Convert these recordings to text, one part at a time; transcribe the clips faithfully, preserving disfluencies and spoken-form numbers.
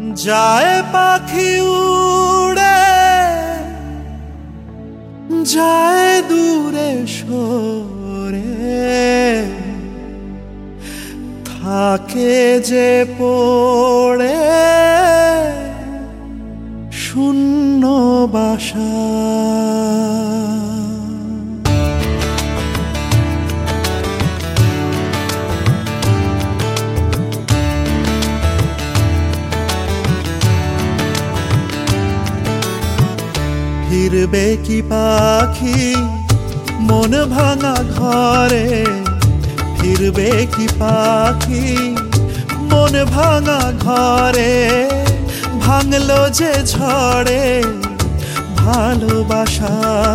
যায় পাখি উড়ে যায় দূরে সরে, থাকে যে পড়ে শূন্য বাসা। ফিরবে কি পাখি মন ভাঙা ঘরে, ফিরবে কি পাখি মন ভাঙা ঘরে, ভাঙলো যে ঝড়ে ভালোবাসা।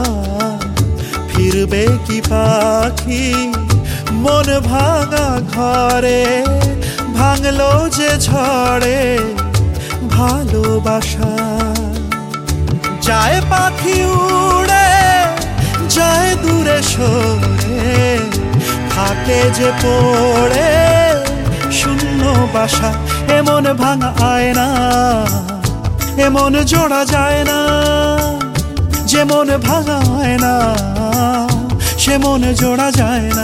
ফিরবে কি পাখি মন ভাঙা ঘরে, ভাঙলো যে ঝড়ে ভালোবাসা। যায় পাখি উড়ে যায় দূরে সরে, থাকে যে পড়ে শূন্য বাসা। এমন ভাঙা আয়না এমন জোড়া যায় না, যেমন ভাঙা আয়না সে মন জোড়া যায় না।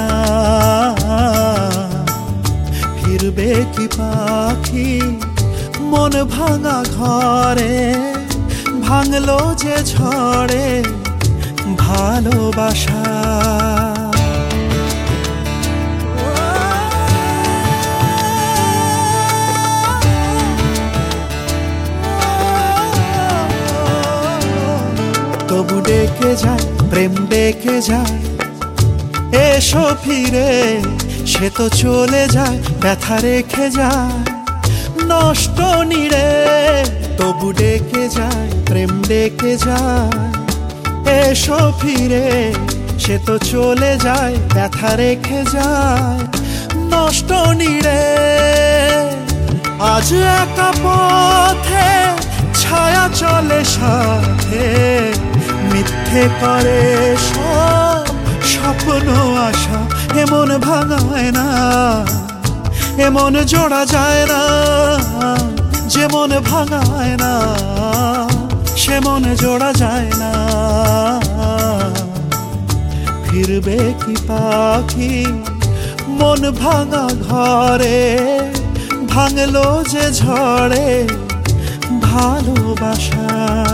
ফিরবে কি পাখি মন ভাঙা ঘরে, ভাঙলো যে ঝড়ে ভালোবাসা। তবু ডেকে যায় প্রেম ডেকে যায়, এসো ফিরে সে তো চলে যায় ব্যথা রেখে যায় নষ্ট নিড়ে। তবু ডেকে যায় প্রেম ডেকে যায়, এসো ফিরে সে তো চলে যায় ব্যথা রেখে যায় নষ্ট নিড়ে। আজ একা পথে ছায়া চলে সাথে, মিথ্যে করে সব স্বপ্ন আশা। এমন ভাঙায় না এমন জোড়া যায় না, যেমন ভাঙায় না সে মন জোড়া যায় না। ফিরবে কি পাখি মন ভাঙা ঘরে, ভাঙলো যে ঝড়ে ভালোবাসা।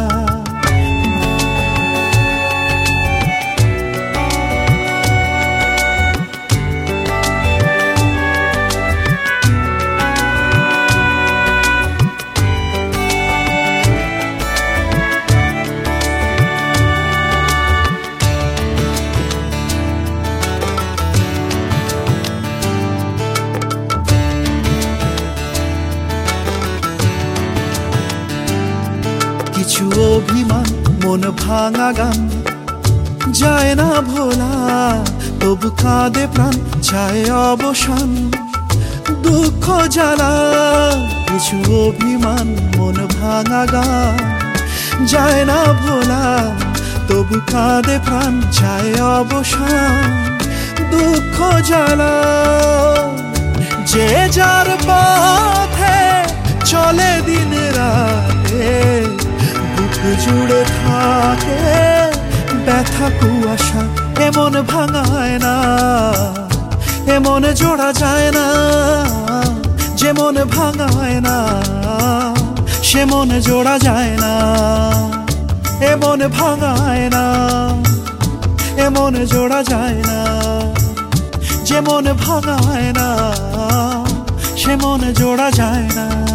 কিছু অভিমান মন ভাঙা গান যায় না ভোলা, তবু কাঁদে প্রাণ চায় অবসান দুঃখ জ্বালা। কিছু অভিমান মন ভাঙা গান যায় না ভোলা, তবু কাঁদে প্রাণ চায় অবসান দুঃখ জ্বালা। যে যার পথে চলে দিন রাতে, বুক জুড়ে থাকে ব্যথা কুয়াশা। এমন ভাঙায় না এমন জোড়া যায় না, যেমন ভাঙায় না সে মন জোড়া যায় না। এমন ভাঙায় না এমন জোড়া যায় না, যেমন ভাঙায় না সে মন জোড়া যায় না।